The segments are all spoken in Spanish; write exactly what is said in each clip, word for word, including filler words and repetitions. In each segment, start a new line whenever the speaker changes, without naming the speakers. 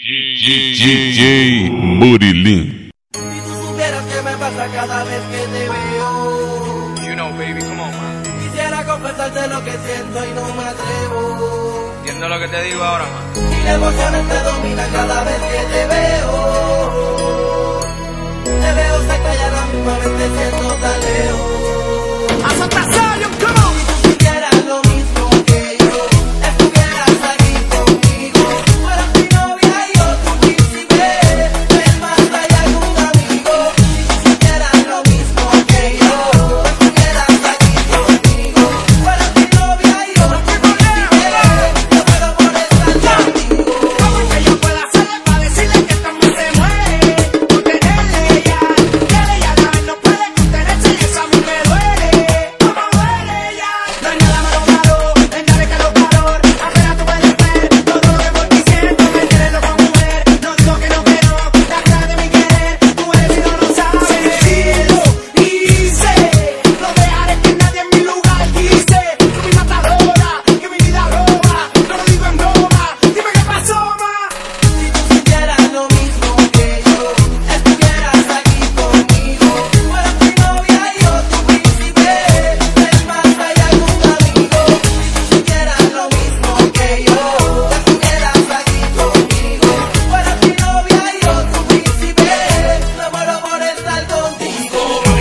D J Murilim.
Si tú supieras que me pasa cada vez que te veo.
You know, baby, come on, man.
Quisiera confesarte lo que siento y no me atrevo.
Entiendo lo que te digo ahora, man.
Y la emoción te domina cada vez que te veo. Te veo cerca y a la misma vez te siento tan lejos. ¡A Santa Salium, come on! Si tú supieras lo mismo que yo, estuvieras aquí conmigo. Fueras mi novia y yo tu príncipe, el más allá que un amigo. Si tú supieras lo mismo que yo, estuvieras aquí conmigo. Fueras mi novia y yo tu príncipe, yo puedo por estar contigo.
¿Cómo es que yo puedo hacerle para decirle que esta mujer se muere? Por tenerle ya, que ella la vez no puede contenerse y eso a mí me duele. ¿Cómo duele ya? No hay nada malo malo, en darle calor calor. Apenas tú puedes ver todo lo que voy diciendo. Me tienes loco mujer, no digo que no quiero. La cara de mi querer, tú eres y no lo sabes. Sencillo, hice, no dejaré que nadie en mi lugar quise. Tú mi matadora, que mi vida roba. No lo digo en broma, dime qué pasó, ma.
Si tú supieras lo mismo que yo, estuvieras aquí conmigo. Fueras mi novia y yo tu príncipe, el más allá que un amigo. Si tú supieras lo mismo que yo, estuvieras aquí conmigo. Fueras mi novia y yo tu príncipe, me muero por estar contigo.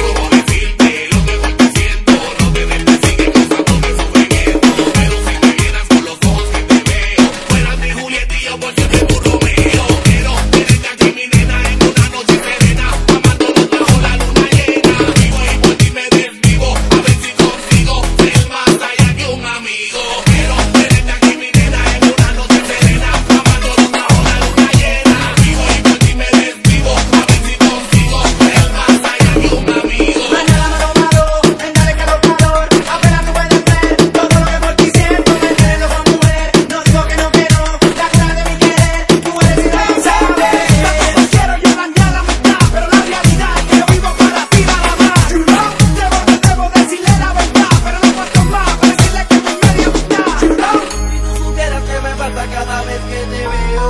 No hay nada malo malo, en darle calor calor. Apenas tú puedes ver todo lo que voy diciendo. Me tienes loco mujer, no digo que no quiero. La cara de mi querer, tú eres y no lo sabes. No quiero yo dañar la amistad, pero la realidad es que yo vivo para ti nada más. You know, debo, debo decirle la verdad, pero no puedo más para decirle que mi medio está. You know.
Si tú supieras que me pasa cada vez que te veo.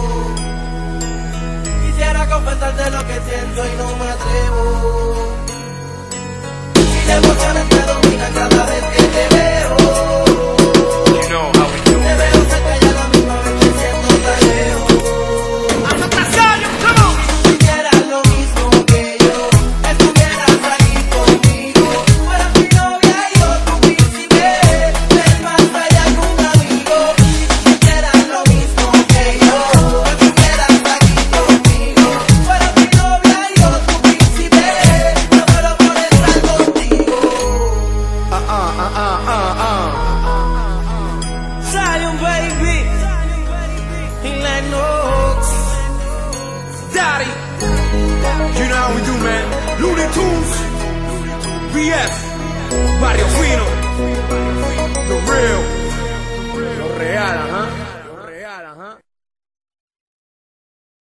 Quisiera confesarte lo que siento y no me atrevo. Y la emoción te domina cada vez que te veo.
You know how we do.
Te veo cerca y a la misma vez te siento tan lejos.
¡A Santa Salium, come on!
Si tú supieras lo mismo que yo, estuvieras aquí conmigo. Fueras mi novia y yo tu príncipe, el más allá que un amigo. Si tú supieras lo mismo que yo, estuvieras aquí conmigo. Fueras mi novia y yo tu príncipe, yo muero por estar contigo. Salium, baby, y Lennox, Daddy.
You know how we do, man. Looney Tunes, B F, Barrio Fino, Lo Real, Lo Real, ajá.